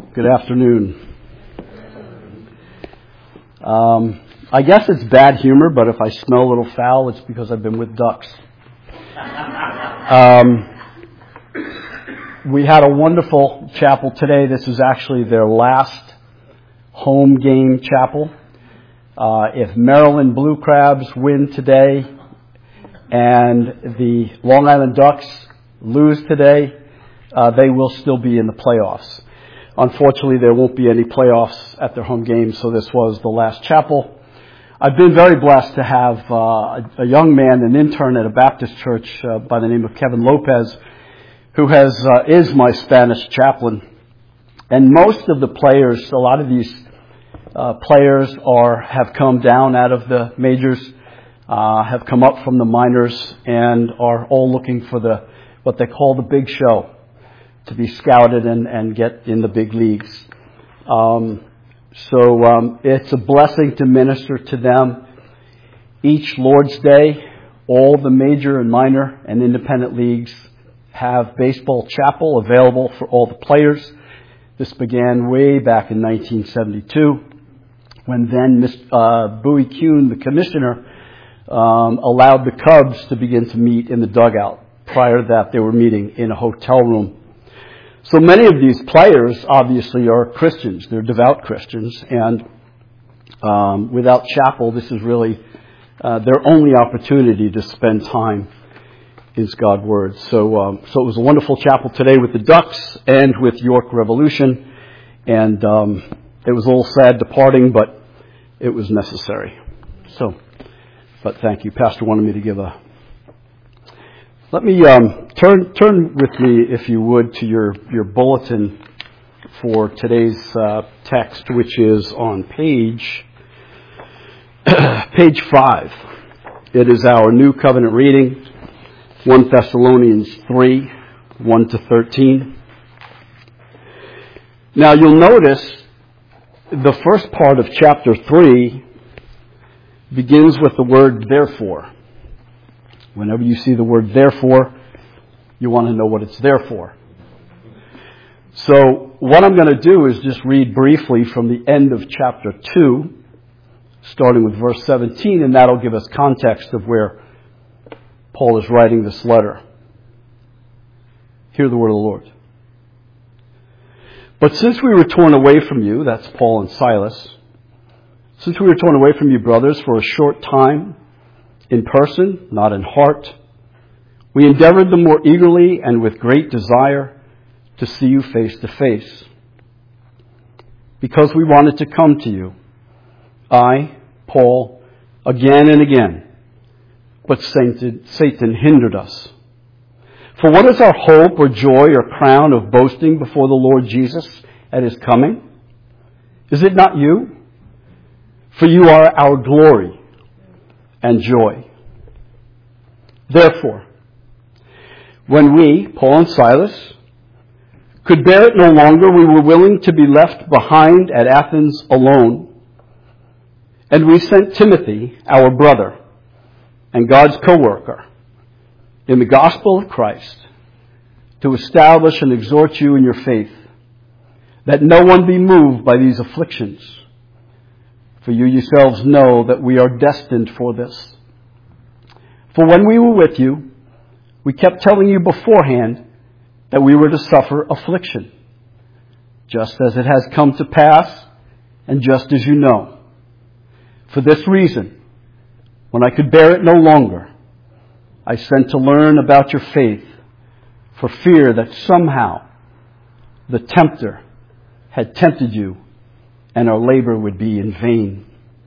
Good afternoon. I guess it's bad humor, but if I smell a little foul, it's because I've been with ducks. We had a wonderful chapel today. This is actually their last home game chapel. If Maryland Blue Crabs win today and the Long Island Ducks lose today, they will still be in the playoffs. Unfortunately, there won't be any playoffs at their home game, so this was the last chapel. I've been very blessed to have a young man, an intern at a Baptist church by the name of Kevin Lopez, who is my Spanish chaplain. And most of the players, a lot of these players have come down out of the majors, have come up from the minors, and are all looking for what they call the big show, to be scouted and get in the big leagues. So it's a blessing to minister to them. Each Lord's Day, all the major and minor and independent leagues have baseball chapel available for all the players. This began way back in 1972, when then Bowie Kuhn, the commissioner, allowed the Cubs to begin to meet in the dugout. Prior to that, they were meeting in a hotel room. So many of these players obviously are Christians. They're devout Christians. And without chapel, this is really their only opportunity to spend time in God's Word. So it was a wonderful chapel today with the Ducks and with York Revolution. And it was a little sad departing, but it was necessary. But thank you. Pastor wanted me to give a... Let me turn with me, if you would, to your bulletin for today's text, which is on page 5. It is our New Covenant reading, 1 Thessalonians 3, 1 to 13. Now you'll notice the first part of chapter 3 begins with the word therefore. Whenever you see the word therefore, you want to know what it's there for. So what I'm going to do is just read briefly from the end of chapter 2, starting with verse 17, and that'll give us context of where Paul is writing this letter. Hear the word of the Lord. But since we were torn away from you, that's Paul and Silas, since we were torn away from you, brothers, for a short time, in person, not in heart, we endeavored the more eagerly and with great desire to see you face to face, because we wanted to come to you, I, Paul, again and again, but Satan hindered us. For what is our hope or joy or crown of boasting before the Lord Jesus at His coming? Is it not you? For you are our glory and joy. Therefore, when we, Paul and Silas, could bear it no longer, we were willing to be left behind at Athens alone. And we sent Timothy, our brother, and God's co-worker, in the gospel of Christ, to establish and exhort you in your faith, that no one be moved by these afflictions. For you yourselves know that we are destined for this. For when we were with you, we kept telling you beforehand that we were to suffer affliction, just as it has come to pass, and just as you know. For this reason, when I could bear it no longer, I sent to learn about your faith, for fear that somehow the tempter had tempted you, and our labor would be in vain.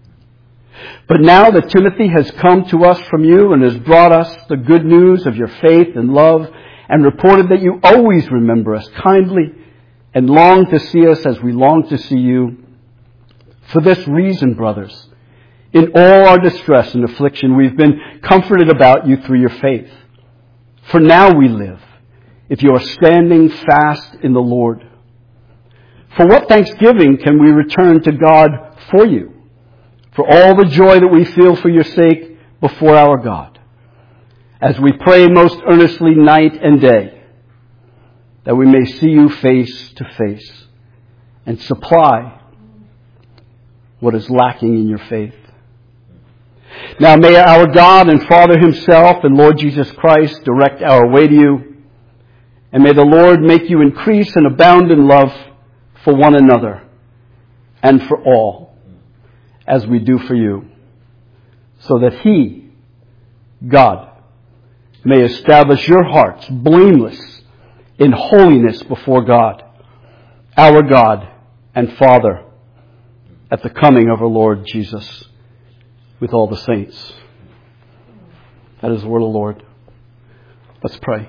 But now that Timothy has come to us from you and has brought us the good news of your faith and love, and reported that you always remember us kindly and long to see us as we long to see you, for this reason, brothers, in all our distress and affliction, we've been comforted about you through your faith. For now we live, if you are standing fast in the Lord. For what thanksgiving can we return to God for you, for all the joy that we feel for your sake before our God, as we pray most earnestly night and day, that we may see you face to face, and supply what is lacking in your faith. Now may our God and Father Himself and Lord Jesus Christ direct our way to you, and may the Lord make you increase and abound in love for one another and for all, as we do for you, so that He, God, may establish your hearts blameless in holiness before God, our God and Father, at the coming of our Lord Jesus with all the saints. That is the word of the Lord. Let's pray.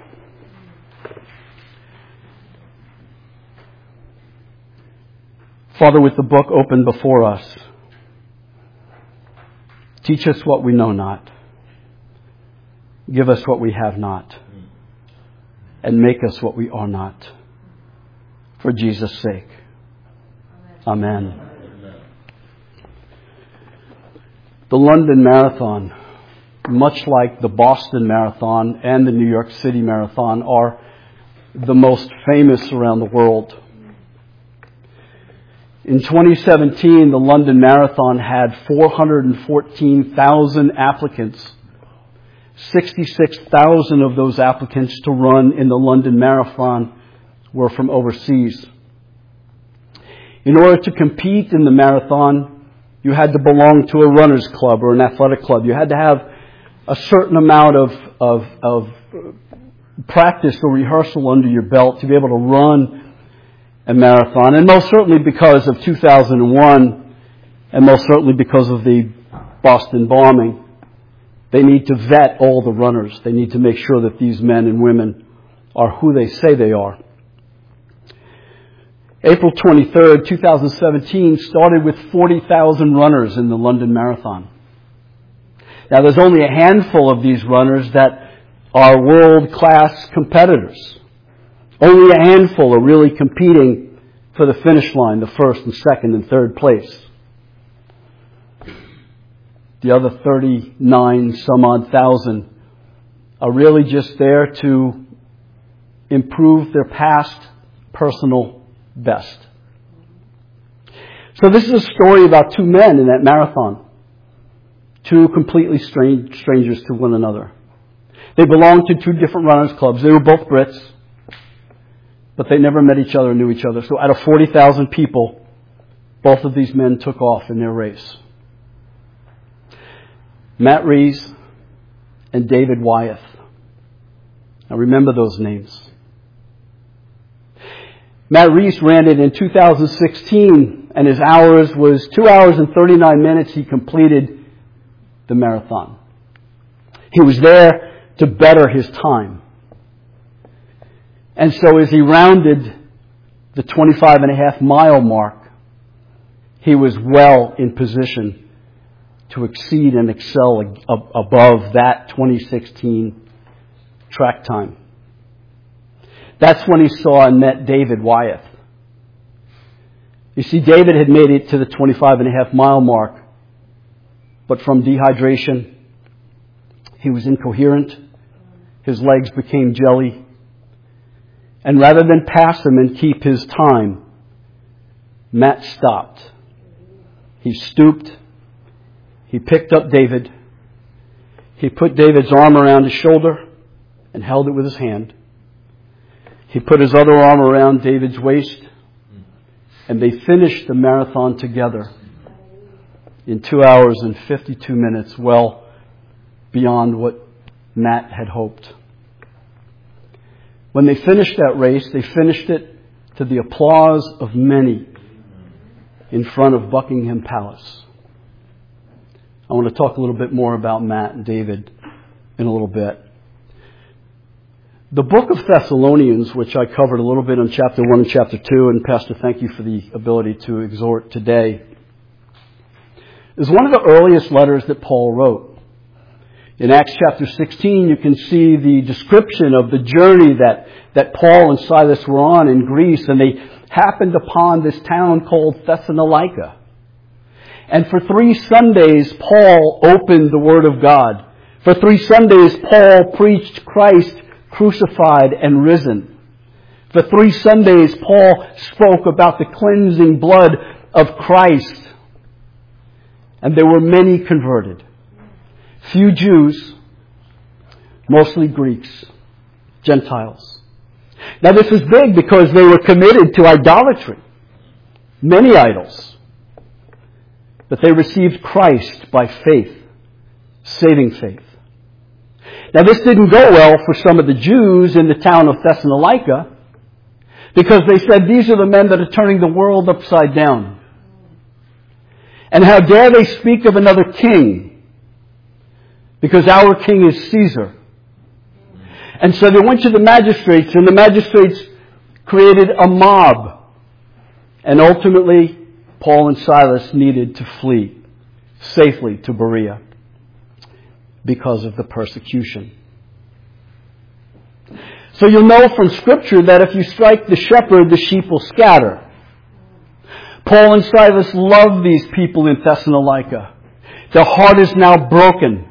Father, with the book open before us, teach us what we know not. Give us what we have not. And make us what we are not. For Jesus' sake. Amen. The London Marathon, much like the Boston Marathon and the New York City Marathon, are the most famous around the world. In 2017, the London Marathon had 414,000 applicants. 66,000 of those applicants to run in the London Marathon were from overseas. In order to compete in the marathon, you had to belong to a runner's club or an athletic club. You had to have a certain amount of practice or rehearsal under your belt to be able to run a marathon. And most certainly because of 2001, and most certainly because of the Boston bombing, they need to vet all the runners. They need to make sure that these men and women are who they say they are. April 23rd, 2017 started with 40,000 runners in the London Marathon. Now there's only a handful of these runners that are world-class competitors. Only a handful are really competing for the finish line, the first and second and third place. The other 39 some odd thousand are really just there to improve their past personal best. So this is a story about two men in that marathon. Two completely strangers to one another. They belonged to two different runners' clubs. They were both Brits, but they never met each other and knew each other. So out of 40,000 people, both of these men took off in their race. Matt Rees and David Wyeth. Now remember those names. Matt Rees ran it in 2016, and his hours was 2 hours and 39 minutes. He completed the marathon. He was there to better his time. And so as he rounded the 25.5-mile mark, he was well in position to exceed and excel above that 2016 track time. That's when he saw and met David Wyeth. You see, David had made it to the 25.5-mile mark, but from dehydration, he was incoherent. His legs became jelly. And rather than pass him and keep his time, Matt stopped. He stooped. He picked up David. He put David's arm around his shoulder and held it with his hand. He put his other arm around David's waist, and they finished the marathon together in 2 hours and 52 minutes, well beyond what Matt had hoped. When they finished that race, they finished it to the applause of many in front of Buckingham Palace. I want to talk a little bit more about Matt and David in a little bit. The book of Thessalonians, which I covered a little bit in chapter 1 and chapter 2, and Pastor, thank you for the ability to exhort today, is one of the earliest letters that Paul wrote. In Acts chapter 16, you can see the description of the journey that Paul and Silas were on in Greece, and they happened upon this town called Thessalonica. And for 3 Sundays, Paul opened the Word of God. For 3 Sundays, Paul preached Christ crucified and risen. For 3 Sundays, Paul spoke about the cleansing blood of Christ. And there were many converted. Few Jews, mostly Greeks, Gentiles. Now this is big because they were committed to idolatry. Many idols. But they received Christ by faith. Saving faith. Now this didn't go well for some of the Jews in the town of Thessalonica, because they said, these are the men that are turning the world upside down. And how dare they speak of another king? Because our king is Caesar. And so they went to the magistrates, and the magistrates created a mob. And ultimately, Paul and Silas needed to flee safely to Berea because of the persecution. So you'll know from Scripture that if you strike the shepherd, the sheep will scatter. Paul and Silas loved these people in Thessalonica. Their heart is now broken.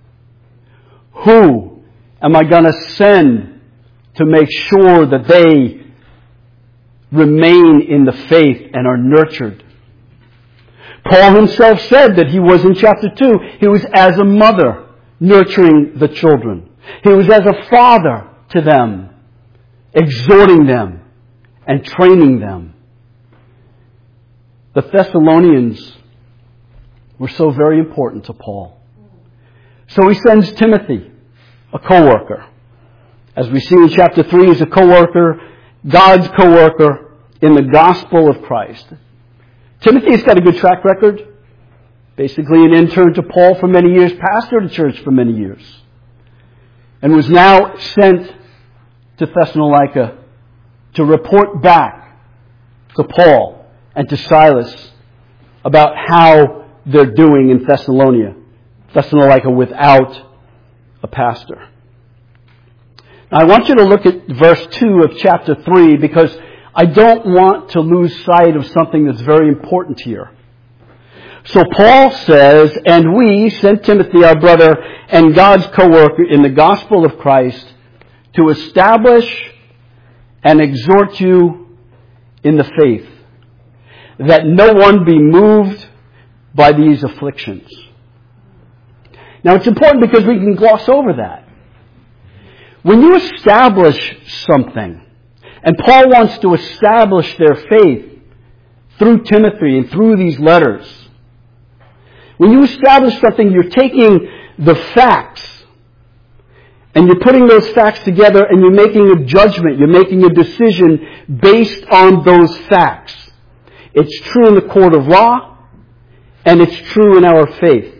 Who am I going to send to make sure that they remain in the faith and are nurtured? Paul himself said that he was, in chapter 2, he was as a mother nurturing the children. He was as a father to them, exhorting them and training them. The Thessalonians were so very important to Paul. So he sends Timothy, a co-worker. As we see in chapter 3, he's a co-worker, God's co-worker in the gospel of Christ. Timothy's got a good track record. Basically an intern to Paul for many years, pastor of the church for many years. And was now sent to Thessalonica to report back to Paul and to Silas about how they're doing in Thessalonica without a pastor. Now I want you to look at verse 2 of chapter 3 because I don't want to lose sight of something that's very important here. So Paul says, and we sent Timothy, our brother, and God's co-worker in the gospel of Christ to establish and exhort you in the faith, that no one be moved by these afflictions. Now it's important because we can gloss over that. When you establish something, and Paul wants to establish their faith through Timothy and through these letters, when you establish something, you're taking the facts and you're putting those facts together and you're making a judgment, you're making a decision based on those facts. It's true in the court of law and it's true in our faith.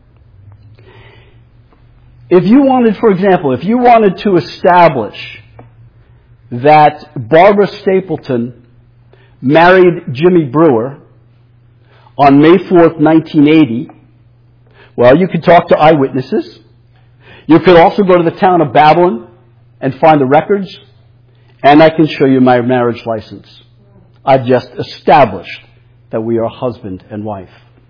If you wanted, for example, if you wanted to establish that Barbara Stapleton married Jimmy Brewer on May 4th, 1980, well, you could talk to eyewitnesses. You could also go to the town of Babylon and find the records, and I can show you my marriage license. I've just established that we are husband and wife.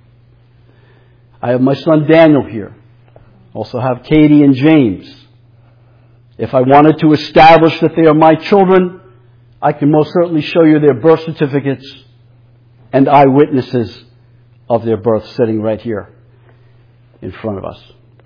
I have my son Daniel here. Also have Katie and James. If I wanted to establish that they are my children, I can most certainly show you their birth certificates and eyewitnesses of their birth sitting right here in front of us.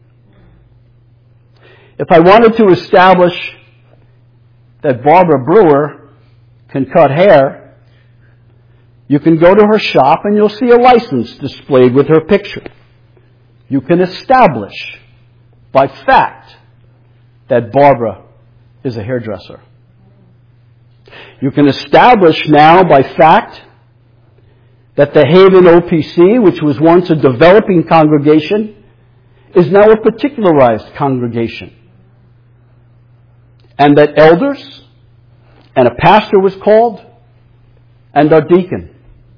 If I wanted to establish that Barbara Brewer can cut hair, you can go to her shop and you'll see a license displayed with her picture. You can establish by fact that Barbara is a hairdresser. You can establish now by fact that the Haven OPC, which was once a developing congregation, is now a particularized congregation. And that elders and a pastor was called and our deacon.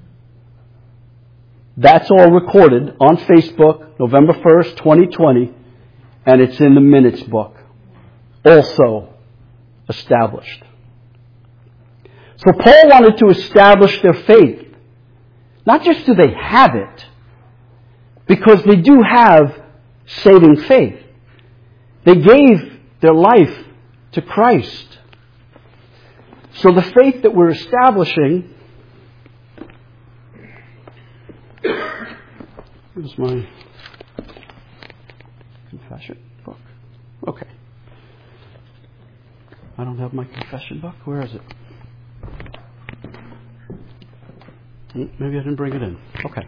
That's all recorded on Facebook, November 1st, 2020, and it's in the minutes book. Also established. So Paul wanted to establish their faith. Not just do they have it, because they do have saving faith. They gave their life to Christ. So the faith that we're establishing... Here's my confession book. Okay. I don't have my confession book. Where is it? Maybe I didn't bring it in. Okay.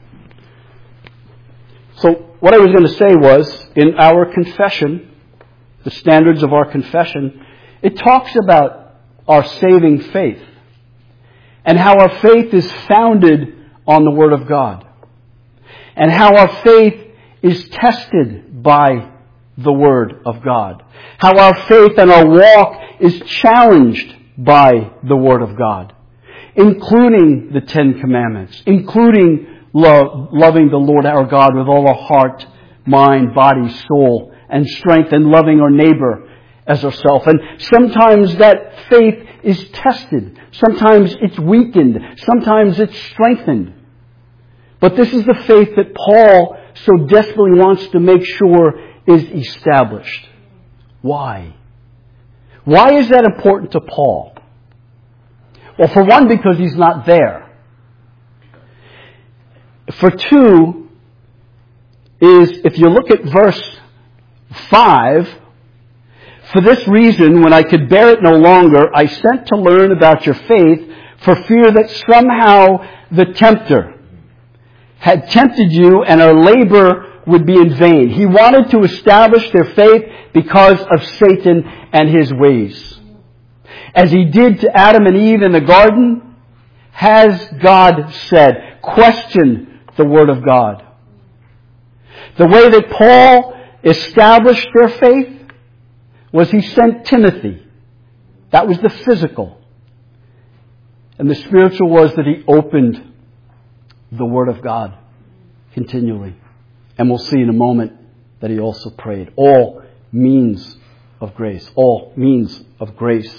So what I was going to say was, in our confession, the standards of our confession, it talks about our saving faith and how our faith is founded on the Word of God and how our faith is tested by the Word of God, how our faith and our walk is challenged by the Word of God, including the Ten Commandments, including loving the Lord our God with all our heart, mind, body, soul, and strength, and loving our neighbor as ourselves. And sometimes that faith is tested. Sometimes it's weakened. Sometimes it's strengthened. But this is the faith that Paul so desperately wants to make sure is established. Why? Why is that important to Paul? Well, for one, because he's not there. For two, is if you look at verse 5, for this reason, when I could bear it no longer, I sent to learn about your faith for fear that somehow the tempter had tempted you and our labor would be in vain. He wanted to establish their faith because of Satan and his ways. As he did to Adam and Eve in the garden, has God said? Question the Word of God. The way that Paul established their faith was he sent Timothy. That was the physical. And the spiritual was that he opened the Word of God continually. And we'll see in a moment that he also prayed. All means of grace. All means of grace.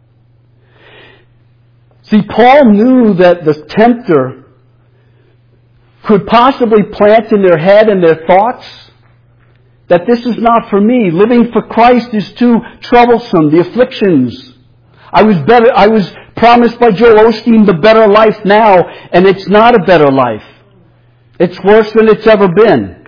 See, Paul knew that the tempter could possibly plant in their head and their thoughts that this is not for me. Living for Christ is too troublesome. The afflictions. I was promised by Joel Osteen the better life now, and it's not a better life. It's worse than it's ever been.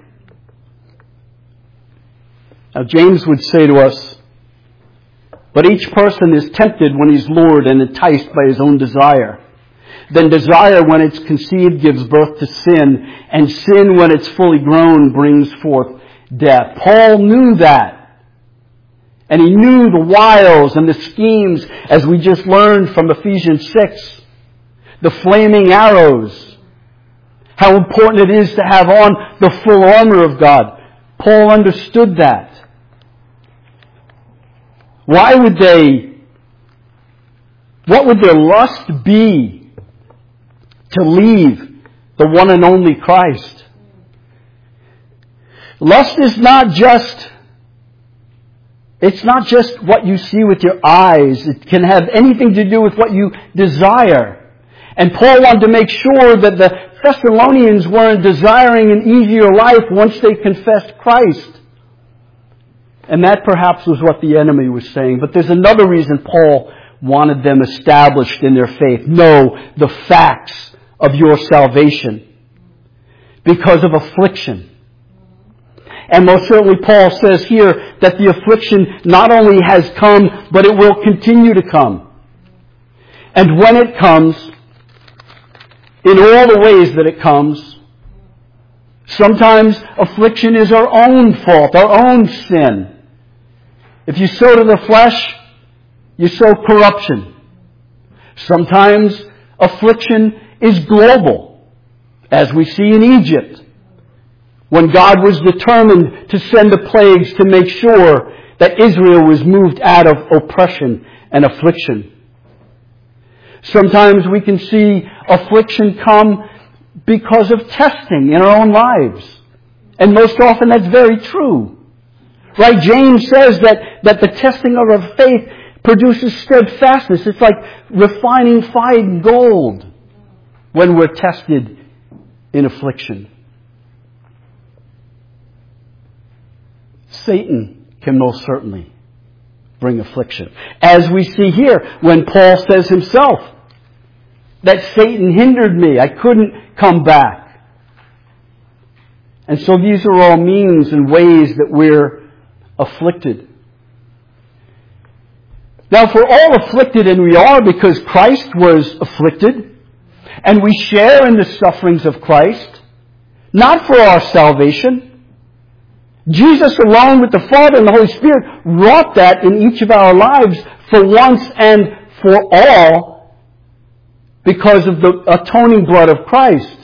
Now James would say to us, but each person is tempted when he's lured and enticed by his own desire. Then desire, when it's conceived, gives birth to sin, and sin, when it's fully grown, brings forth death. Paul knew that. And he knew the wiles and the schemes, as we just learned from Ephesians 6. The flaming arrows. How important it is to have on the full armor of God. Paul understood that. What would their lust be to leave the one and only Christ? Lust is it's not just what you see with your eyes. It can have anything to do with what you desire. And Paul wanted to make sure that the Thessalonians weren't desiring an easier life once they confessed Christ. And that perhaps was what the enemy was saying. But there's another reason Paul wanted them established in their faith. Know the facts of your salvation. Because of affliction. And most certainly Paul says here that the affliction not only has come, but it will continue to come. And when it comes, in all the ways that it comes, sometimes affliction is our own fault, our own sin. If you sow to the flesh, you sow corruption. Sometimes affliction is global, as we see in Egypt, when God was determined to send the plagues to make sure that Israel was moved out of oppression and affliction. Sometimes we can see affliction come because of testing in our own lives. And most often that's very true. Right? James says that the testing of our faith produces steadfastness. It's like refining fine gold when we're tested in affliction. Satan can most certainly bring affliction. As we see here, when Paul says himself that Satan hindered me, I couldn't come back. And so these are all means and ways that we're afflicted. Now, if we're all afflicted, and we are because Christ was afflicted, and we share in the sufferings of Christ, not for our salvation. Jesus alone with the Father and the Holy Spirit wrought that in each of our lives for once and for all because of the atoning blood of Christ.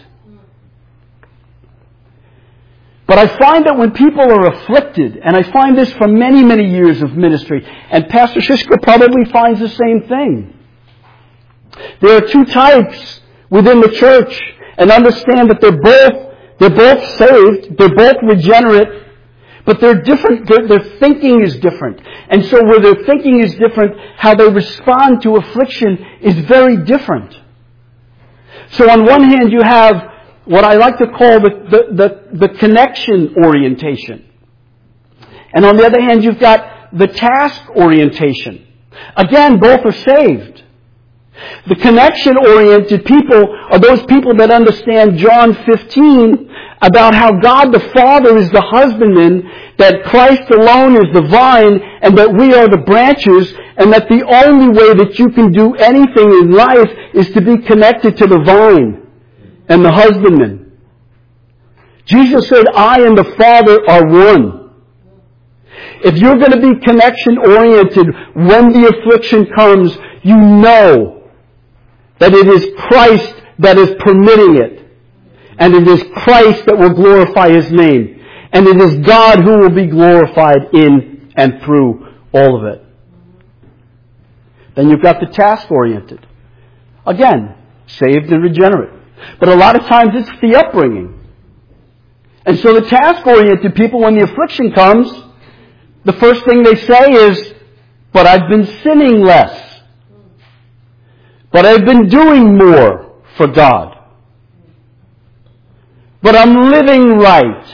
But I find that when people are afflicted, and I find this from many, many years of ministry, and Pastor Shishka probably finds the same thing. There are two types within the church, and understand that they're both saved, they're both regenerate, but they're different, their thinking is different. And so where their thinking is different, how they respond to affliction is very different. So on one hand you have what I like to call the connection orientation. And on the other hand, you've got the task orientation. Again, both are saved. The connection-oriented people are those people that understand John 15 about how God the Father is the husbandman, that Christ alone is the vine, and that we are the branches, and that the only way that you can do anything in life is to be connected to the vine and the husbandman. Jesus said, I and the Father are one. If you're going to be connection-oriented when the affliction comes, you know that it is Christ that is permitting it. And it is Christ that will glorify His name. And it is God who will be glorified in and through all of it. Then you've got the task-oriented. Again, saved and regenerate. But a lot of times it's the upbringing. And so the task-oriented people, when the affliction comes, the first thing they say is, but I've been sinning less. But I've been doing more for God. But I'm living right.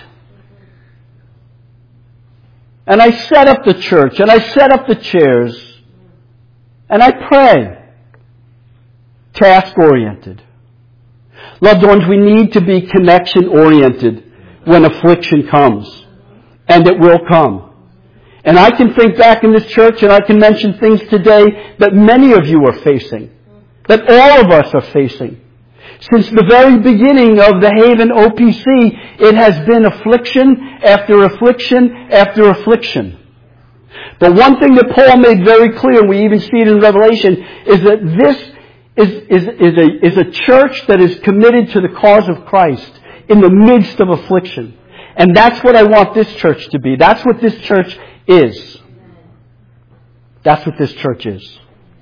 And I set up the church, and I set up the chairs, and I pray. Task-oriented. Loved ones, we need to be connection-oriented when affliction comes. And it will come. And I can think back in this church, and I can mention things today that many of you are facing. That all of us are facing. Since the very beginning of the Haven OPC, it has been affliction after affliction after affliction. But one thing that Paul made very clear, and we even see it in Revelation, is that this is a church that is committed to the cause of Christ in the midst of affliction. And that's what I want this church to be. That's what this church is. That's what this church is.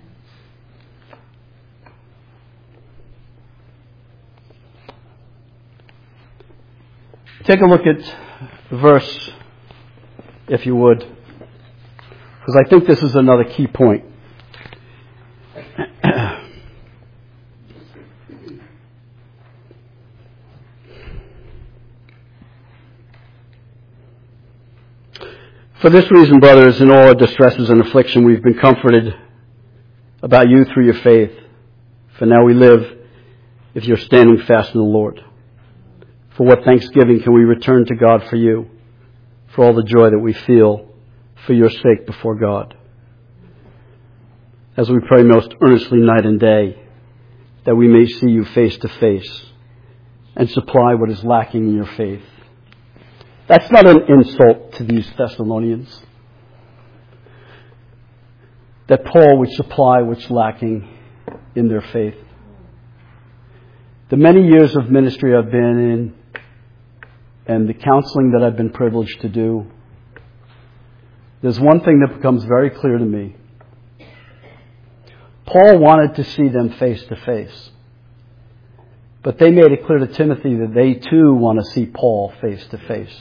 Take a look at the verse, if you would, because I think this is another key point. For this reason, brothers, in all our distresses and affliction, we've been comforted about you through your faith. For now we live if you're standing fast in the Lord. For what thanksgiving can we return to God for you, for all the joy that we feel for your sake before God, as we pray most earnestly night and day, that we may see you face to face and supply what is lacking in your faith. That's not an insult to these Thessalonians, that Paul would supply what's lacking in their faith. The many years of ministry I've been in and the counseling that I've been privileged to do, there's one thing that becomes very clear to me. Paul wanted to see them face to face. But they made it clear to Timothy that they too want to see Paul face to face.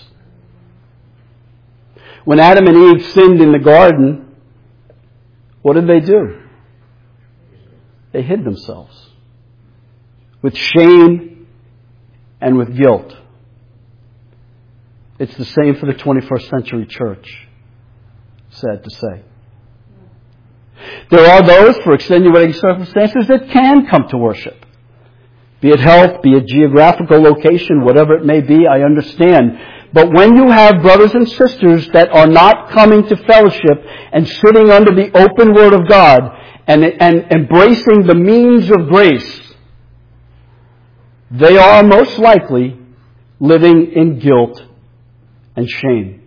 When Adam and Eve sinned in the garden, what did they do? They hid themselves with shame and with guilt. It's the same for the 21st century church, sad to say. There are those, for extenuating circumstances, that can come to worship. Be it health, be it geographical location, whatever it may be, I understand. But when you have brothers and sisters that are not coming to fellowship and sitting under the open Word of God and embracing the means of grace, they are most likely living in guilt and shame.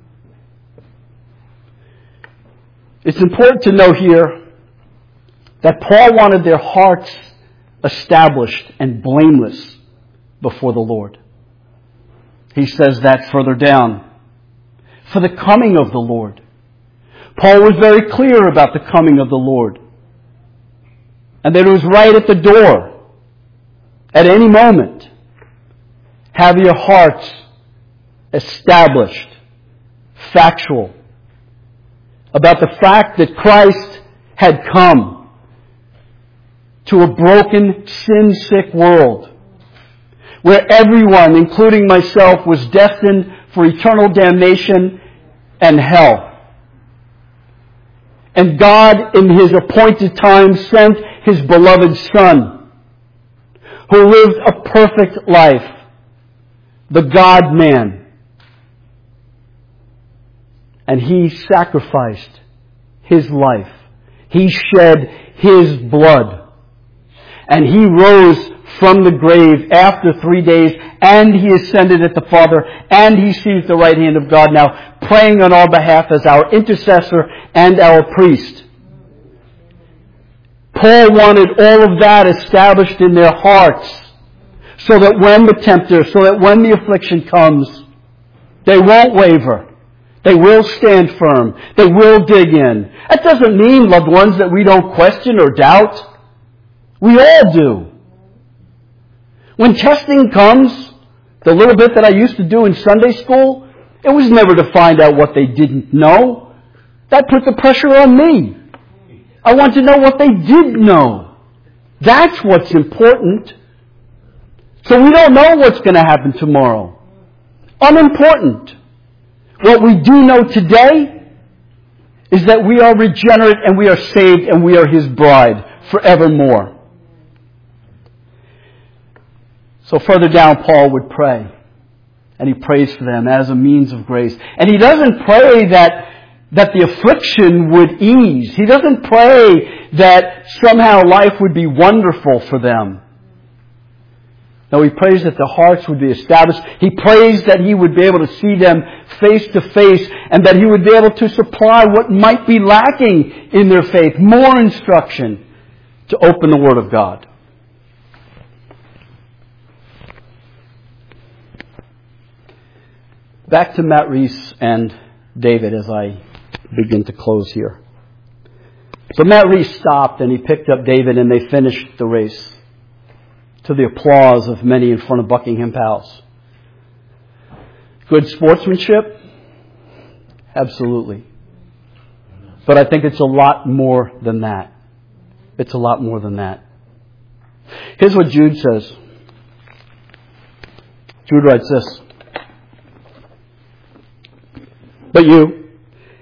It's important to know here that Paul wanted their hearts established and blameless before the Lord. He says that further down. For the coming of the Lord. Paul was very clear about the coming of the Lord. And that it was right at the door. At any moment. Have your hearts established, factual, about the fact that Christ had come to a broken, sin-sick world where everyone, including myself, was destined for eternal damnation and hell. And God, in His appointed time, sent His beloved Son, who lived a perfect life, the God-man. And He sacrificed His life. He shed His blood. And He rose from the grave after 3 days, and He ascended at the Father, and He sees the right hand of God now, praying on our behalf as our intercessor and our priest. Paul wanted all of that established in their hearts, so that when the tempter, so that when the affliction comes, they won't waver. They will stand firm. They will dig in. That doesn't mean, loved ones, that we don't question or doubt. We all do. When testing comes, the little bit that I used to do in Sunday school, it was never to find out what they didn't know. That put the pressure on me. I want to know what they did know. That's what's important. So we don't know what's going to happen tomorrow. Unimportant. What we do know today is that we are regenerate and we are saved and we are His bride forevermore. So further down, Paul would pray. And he prays for them as a means of grace. And he doesn't pray that the affliction would ease. He doesn't pray that somehow life would be wonderful for them. No, he prays that the hearts would be established. He prays that he would be able to see them face to face and that he would be able to supply what might be lacking in their faith. More instruction to open the Word of God. Back to Matt Reese and David as I begin to close here. So Matt Reese stopped and he picked up David and they finished the race to the applause of many in front of Buckingham Palace. Good sportsmanship? Absolutely. But I think it's a lot more than that. It's a lot more than that. Here's what Jude says. Jude writes this. But you,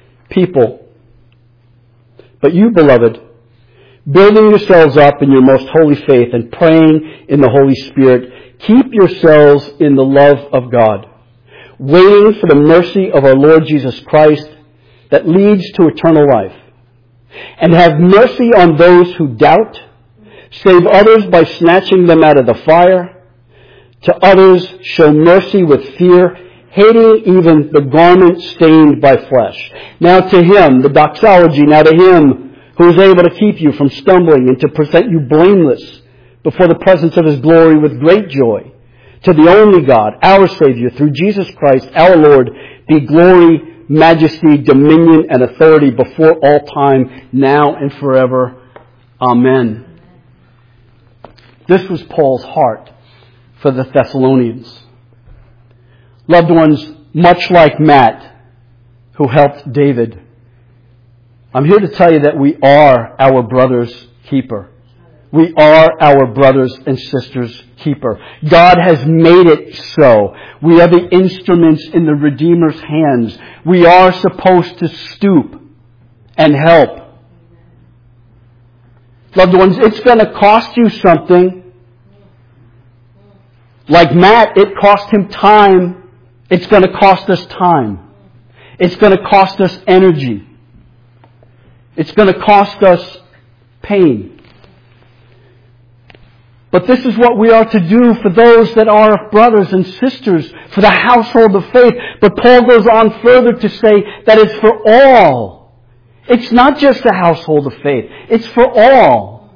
beloved, building yourselves up in your most holy faith and praying in the Holy Spirit, keep yourselves in the love of God, waiting for the mercy of our Lord Jesus Christ that leads to eternal life. And have mercy on those who doubt, save others by snatching them out of the fire. To others show mercy with fear, hating even the garment stained by flesh. Now to Him, the doxology, now to Him who is able to keep you from stumbling and to present you blameless before the presence of His glory with great joy. To the only God, our Savior, through Jesus Christ, our Lord, be glory, majesty, dominion, and authority before all time, now and forever. Amen. This was Paul's heart for the Thessalonians. Loved ones, much like Matt, who helped David, I'm here to tell you that we are our brother's keeper. We are our brothers and sisters' keeper. God has made it so. We are the instruments in the Redeemer's hands. We are supposed to stoop and help. Loved ones, it's going to cost you something. Like Matt, it cost him time. It's going to cost us time. It's going to cost us energy. It's going to cost us pain. But this is what we are to do for those that are brothers and sisters, for the household of faith. But Paul goes on further to say that it's for all. It's not just the household of faith. It's for all.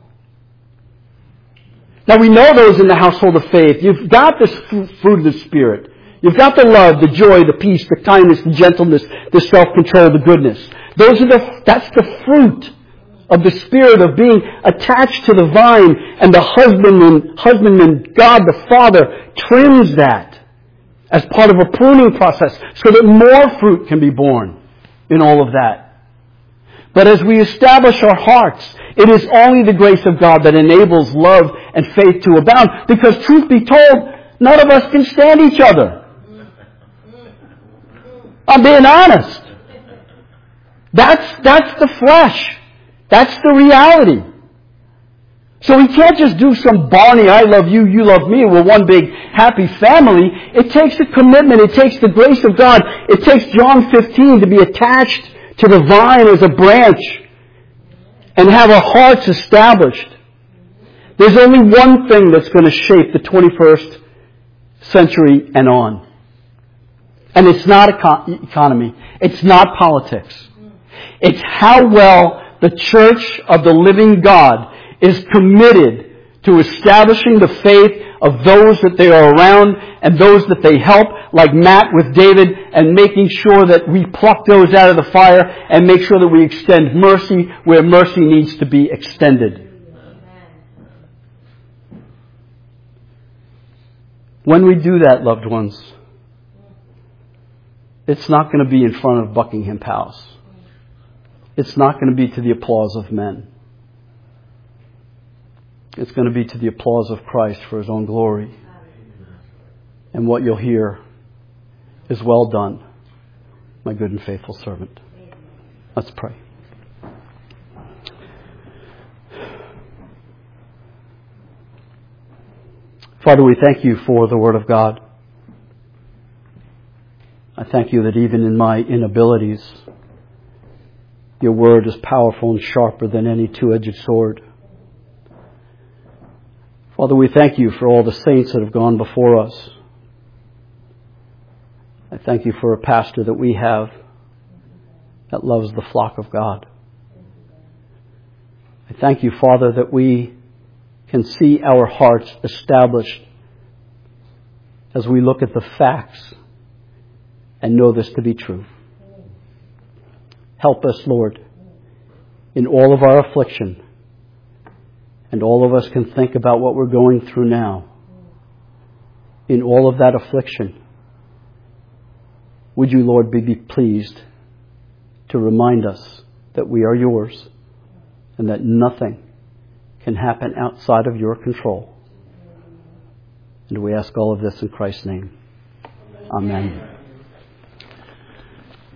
Now we know those in the household of faith. You've got this fruit of the Spirit. You've got the love, the joy, the peace, the kindness, the gentleness, the self-control, the goodness. That's the fruit of the Spirit, of being attached to the vine, and the husbandman, God the Father, trims that as part of a pruning process so that more fruit can be born in all of that. But as we establish our hearts, it is only the grace of God that enables love and faith to abound, because truth be told, none of us can stand each other. I'm being honest. That's the flesh. That's the reality. So we can't just do some Barney, I love you, you love me, we're one big happy family. It takes a commitment. It takes the grace of God. It takes John 15 to be attached to the vine as a branch and have our hearts established. There's only one thing that's going to shape the 21st century and on. And it's not economy. It's not politics. It's how well the church of the living God is committed to establishing the faith of those that they are around and those that they help, like Matt with David, and making sure that we pluck those out of the fire and make sure that we extend mercy where mercy needs to be extended. When we do that, loved ones, it's not going to be in front of Buckingham Palace. It's not going to be to the applause of men. It's going to be to the applause of Christ for His own glory. And what you'll hear is, well done, my good and faithful servant. Let's pray. Father, we thank You for the Word of God. I thank You that even in my inabilities, Your Word is powerful and sharper than any two-edged sword. Father, we thank You for all the saints that have gone before us. I thank You for a pastor that we have that loves the flock of God. I thank You, Father, that we can see our hearts established as we look at the facts and know this to be true. Help us, Lord, in all of our affliction. And all of us can think about what we're going through now. In all of that affliction, would You, Lord, be pleased to remind us that we are Yours and that nothing can happen outside of Your control. And we ask all of this in Christ's name. Amen.